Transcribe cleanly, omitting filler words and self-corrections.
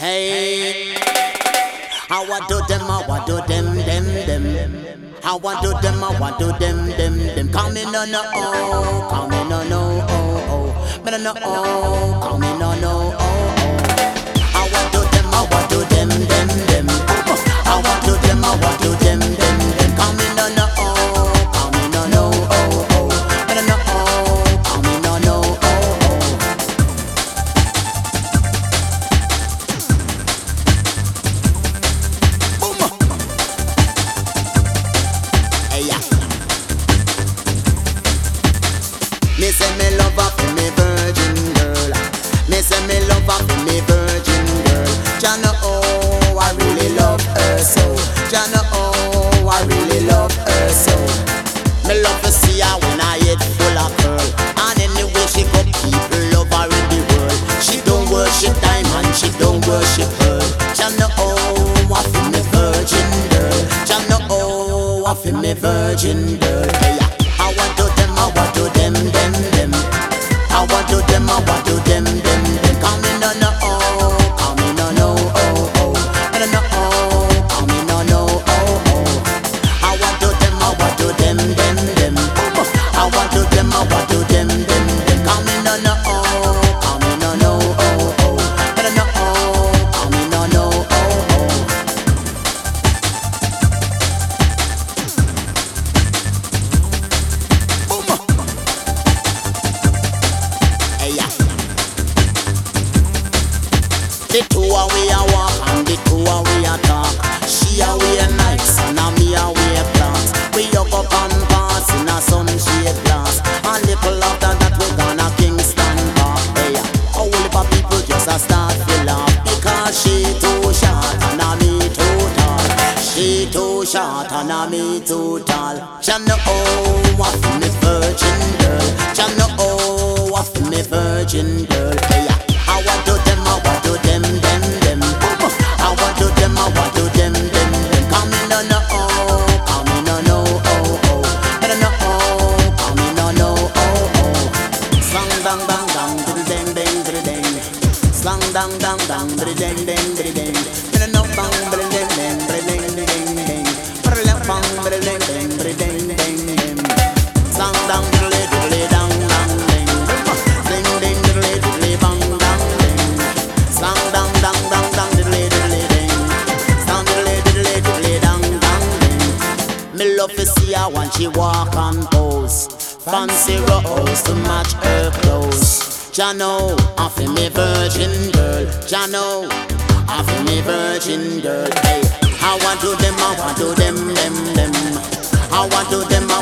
Hey, I want to them, I want to them. I want to them, I want to them. Come in on no, oh, come in on no, oh. But no, oh, come in on no, oh. I want to them, I want to them. I want to them, I want to them. Come in on no, oh, come in on no, oh. But no, oh, come in on no, oh. Me say me love her for me virgin girl. Me say me love her for me virgin girl. Jah know oh I really love her so. Jah know oh I really love her so. Me love to see her when I head full of curl. And anyway she got people love her in the world. She don't worship diamond, she don't worship pearl. Jah know oh I for me virgin girl. Jah know oh I for me virgin girl. Hey, I want to them, I want to them. I want to them, I want to them. Come in on no, oh, come in on no, oh. And no, oh, come in on no, oh. I want to them, I want to them. I want to them, I want to them. Come in on no, oh, come in on no, oh. And no, oh, come in on no, oh. The two a we a walk and the two a we a talk. She a wear nights and a me a wear clocks. We hug up and pass in a sunshade glass. A little after that we gonna Kingston Park. Hey, a whole heap of people just a start to laugh because she too short and a me too tall. She too short and a me too tall. Jah know oh what for me virgin girl. Jah know oh what for me virgin girl. Hey, I want to them, I want to them. I want to them, I want to them. Come in on no, oh, come in on no, oh. And no, oh, come in on no, oh. Slang dang dang dang, ding ding ding ding. Slang dang dang dang, ding ding ding ding. And no bang, ding ding ding ding ding ding. Bang, ding ding ding ding ding. Slang dang diddly dang dang ding. Ding ding diddly bang dang ding. Slang dang dang dang dang diddly ding. Slang diddly dang dang ding. Me love to see her when she walk and pose. Fancy rose to match her clothes. Jah know I feel me virgin girl. Jah know I feel me virgin girl. Hey, I want to them, I want to them. I want to them.